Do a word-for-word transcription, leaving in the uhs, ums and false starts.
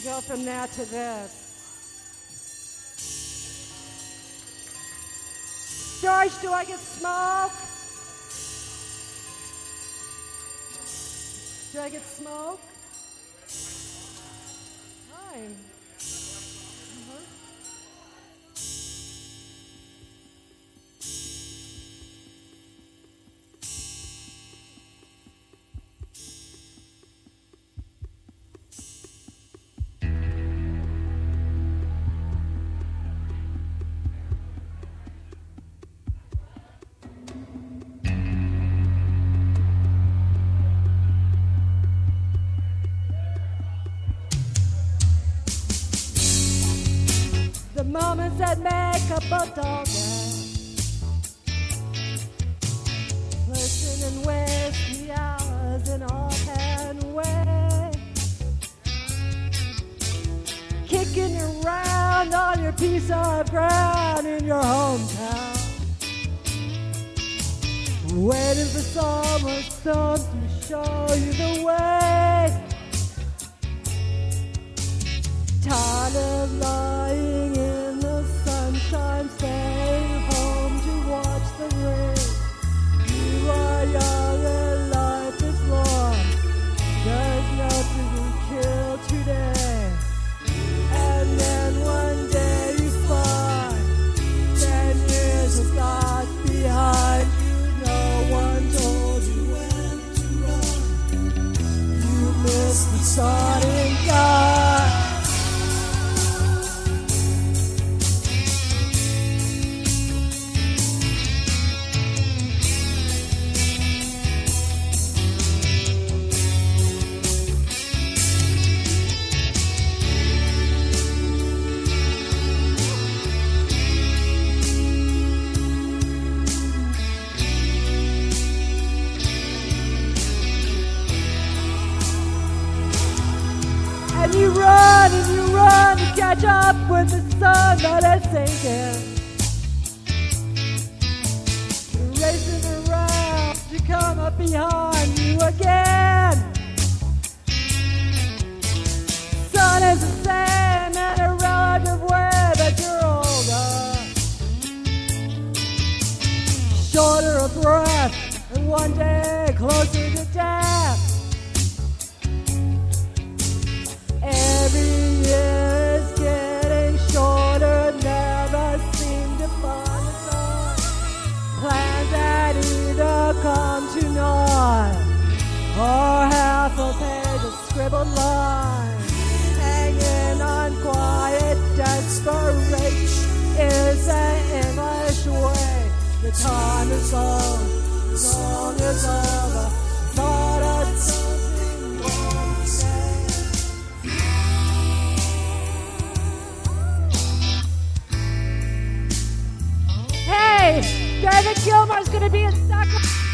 We go from that to this. George, do I get smoke? Do I get smoke? Fine. Uh-huh. The moments that make up a dull day, listen and waste the hours in offhand way, kicking around on your piece of ground in your hometown, waiting for someone some to show you the way. Tired of lying in the sunshine, staying home to watch the rain. You are young and life is long. There's nothing to kill today. And then one day you find ten years of life behind you. No one told you when to run. You missed the starting gun. And you run and you run to catch up with the sun that is sinking. You're racing around to come up behind you again. Sun is the same in a relative way, but you're older, shorter of breath, and one day closer to death. Every year is getting shorter, never seem to find the time. Plans that either come to naught or half a page of scribbled lines. Hanging on quiet desperation is the English way. The time is long, song is over. Thought of something more to say. Hey, David Gilmour's gonna be in Sacramento.